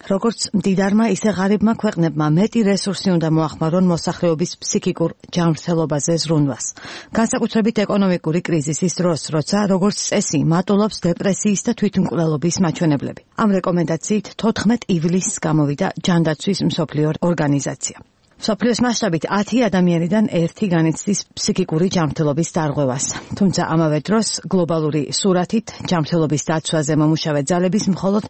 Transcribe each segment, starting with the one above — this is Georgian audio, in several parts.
როგორც მდიდარმა, ისე ღარიბმა ქვეყნებმა მეტი რესურსი უნდა მოახმარონ მოსახლეობის ფსიქიკურ ჯანმრთელობაზე ზრუნვას. განსაკუთრებით ეკონომიკური კრიზისის დროს, როცა როგორც წესი მატულობს დეპრესიის და თვითმკვლელობის მაჩვენებლები. ამ რეკომენდაციით 14 ივლისს გამოვიდა ჯანდაცვის მსოფლიო ორგანიზაცია. მსოფლიოს მასშტაბით 10 ადამიანიდან 1 განიცდის ფსიქიკური ჯანმრთელობის დარღვევას. თუმცა ამავე დროს გლობალური სურათით ჯანმრთელობის დაცვაზე მომუშავე ძალების მხოლოდ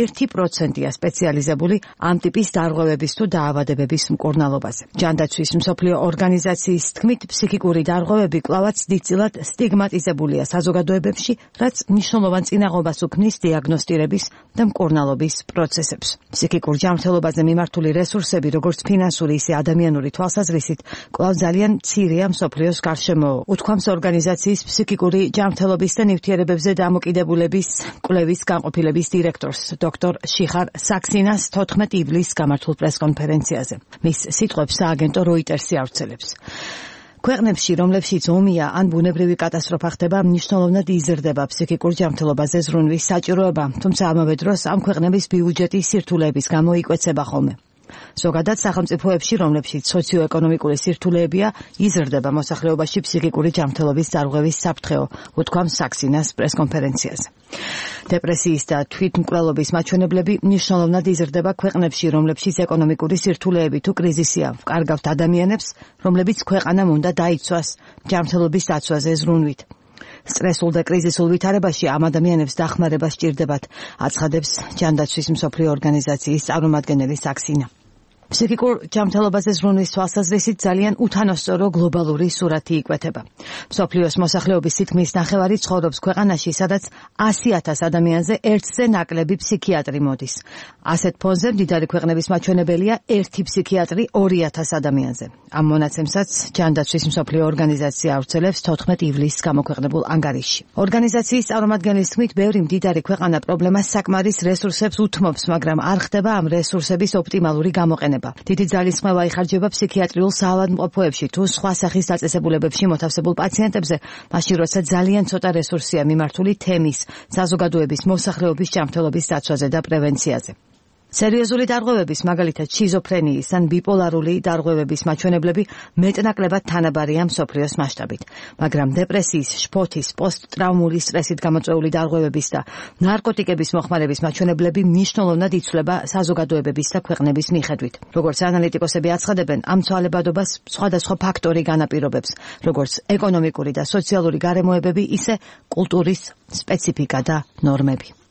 1%-ია სპეციალიზებული ამ ტიპის დარღვევების თუ დაავადებების მკურნალობაზე. ჯანდაცვის მსოფლიო ორგანიზაციის თქმით, ფსიქიკური დარღვევები კვლავაც დიდწილად სტიგმატიზებულია საზოგადოებებში, რაც მნიშვნელოვან წინაღობას უქმნის დიაგნოსტირების და მკურნალობის პროცესებს. ფსიქიკურ ჯანმრთელობაზე მიმართული რესურსები, როგორც ფინანსური, ისე ადამიანური თვალსაზრისით, კვლავ ძალიან მცირეა მსოფლიოს გარშემო. უთქვამს ორგანიზაციის ფსიქიკური ჯანმრთელობის და ნივთიერებებზე დამოკიდებულების კვლევის განყოფილების დირექტორს, დოქტორ შიხარ საქსინას 14 ივლისს გამართულ პრესკონფერენციაზე. მის სიტყვებს სააგენტო როიტერსი ავრცელებს. ქვეყნებში, რომლებშიც ომია ან ბუნებრივი კატასტროფა ხდება, მნიშვნელოვნად იზრდება ფსიქიკურ ჯანმრთელობაზე ზრუნვის საჭიროება, თუმცა ამავე დროს ამ ქვეყნების ბიუჯეტის სირთულეების გამო იკვეცება ხოლმე. ზოგადად სახელმწიფოებში, რომლებშიც სოციო-ეკონომიკური სირთულეებია, იზრდება მოსახლეობაში ფსიქიკური ჯანმრთელობის დარღვევის საფრთხეო, უთქვამს საქსინას პრესკონფერენციაზე. დეპრესიის და თვითმკვლელობის მაჩვენებლები მნიშვნელოვნად იზრდება ქვეყნებში, რომლებშიც ეკონომიკური სირთულეები თუ კრიზისია. ვკარგავთ ადამიანებს, რომლებიც ქვეყანამ უნდა დაიცვას ჯანმრთელობის დაცვაზე ზრუნვით. სტრესულ და კრიზისულ ვითარებაში ამ ადამიანებს დახმარება სჭირდებათ, აცხადებს ჯანდაცვის მსოფლიო ორგანიზაციის წარმომადგენელი საქსინა. ფსიქიკურ ჯანმრთელობაზე ზრუნვის თვალსაზრისით ძალიან უთანასწორო გლობალური სურათი იკვეთება. მსოფლიოს მოსახლეობის თითქმის ნახევარი ცხოვრობს ქვეყანაში, სადაც 100,000 ადამიანზე ერთზე ნაკლები ფსიქიატრი მოდის. ასეთ ფონზე მდიდარი ქვეყნების მაჩვენებელია 1 ფსიქიატრი 2,000 ადამიანზე. ამ მონაცემსაც ჯანდაცვის მსოფლიო ორგანიზაცია ავრცელებს 14 ივლისს გამოქვეყნებულ ანგარიშში. ორგანიზაციის წარმომადგენლის თქმით, ბევრი მდიდარი ქვეყანა პრობლემას საკმარის რესურსებს უთმობს, მაგრამ არ ხდება ამ რესურსების ოპტიმალური გამოყენება. დიდი ძალისხმევა იხარჯება ფსიქიატრიულ საავადმყოფოებში თუ სხვა სახის დაწესებულებებში მოთავსებულ პაციენტებზე, მაშინ როცა ძალიან ცოტა რესურსია მიმართული თემის, საზოგადოების მოსახლეობის ჯანმრთელობის დაცვაზე და პრევენციაზე. სერიოზული დარღვევების, მაგალითად შიზოფრენიის ან ბიპოლარული დარღვევების მაჩვენებლები მეტნაკლებად თანაბარია მსოფლიოს მასშტაბით, მაგრამ დეპრესიის, შფოთის, პოსტტრაუმული სტრესით გამოწვეული დარღვევების და ნარკოტიკების მოხმარების მაჩვენებლები მნიშვნელოვნად იცვლება საზოგადოებების და ქვეყნების მიხედვით. როგორც ანალიტიკოსები აცხადებენ, ამ ცვალებადობას სხვადასხვა ფაქტორი განაპირობებს, როგორც ეკონომიკური და სოციალური გარემოებები, ისე კულტურის სპეციფიკა და ნორმები.